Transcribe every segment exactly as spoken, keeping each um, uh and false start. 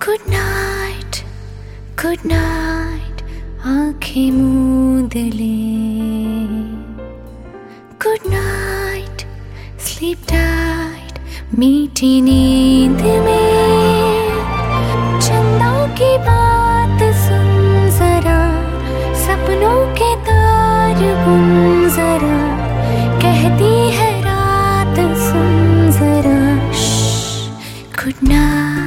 Good night good night आंखें मूंद ले। गुड नाइट स्लीप टाइट मीठी नींद में। चंदा की बात सुन जरा, सपनों के तार बुन जरा, कहती है रात सुन जरा। Good night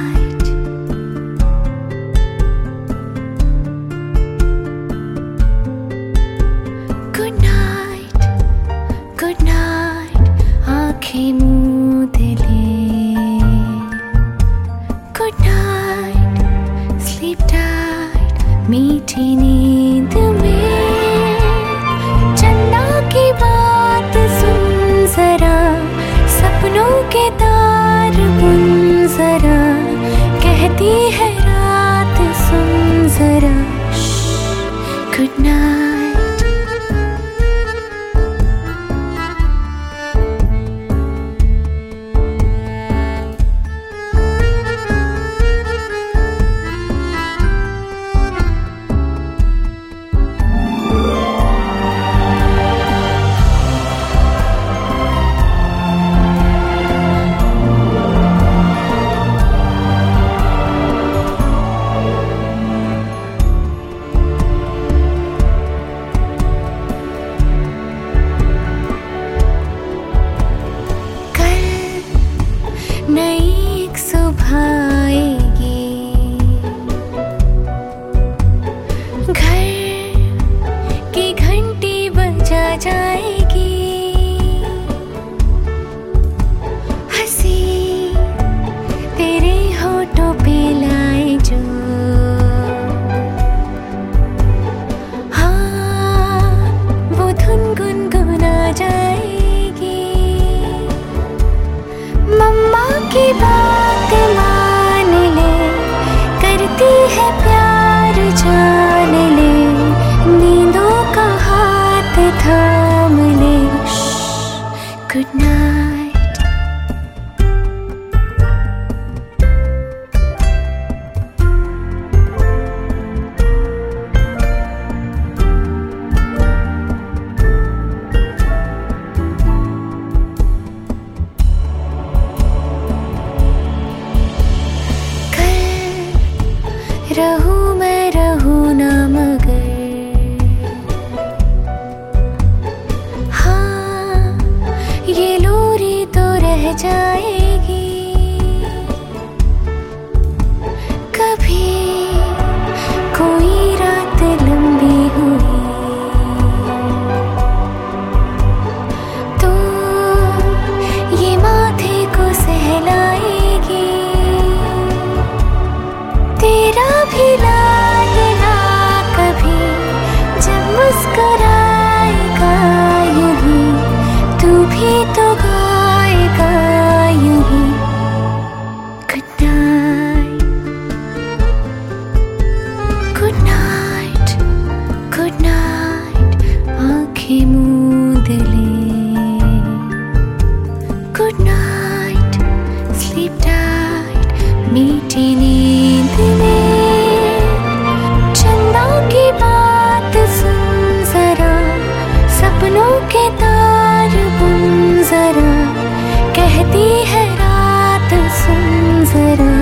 good night good night आंखें मूंद ले। गुड नाइट स्लीप टाइट मीठी नींद में। चंदा की बात सुन जरा, सपनों के तार बुन जरा, कहती है रात सुन जरा। गुड नाइट नई एक सुबह आएगी, घर की घंटी बजा जाएगी। हंसी तेरे होठों पे लाए जो, हाँ वो धुन गुनगुना जाएगी। मम्मा की बात मान ले, करती है प्यार जान ले, नींदों का हाथ थाम ले। गुड नाइट रहूं मैं रहूं ना मगर, हाँ ये लोरी तो रह जाएगी। कभी कोई रात लंबी हुई तो ये माथे को सहलाएगी। तेरा भी लागना कभी जब मुस्कुराएगा यूं ही, तू भी तो गाएगा यूं ही। Good night good night good night आंखें मूंद ले। गुड नाइट स्लीप टाइट मीठी नींद में। चंदा की बात सुन जरा, सपनों के तार बुन जरा, कहती है रात सुन जरा।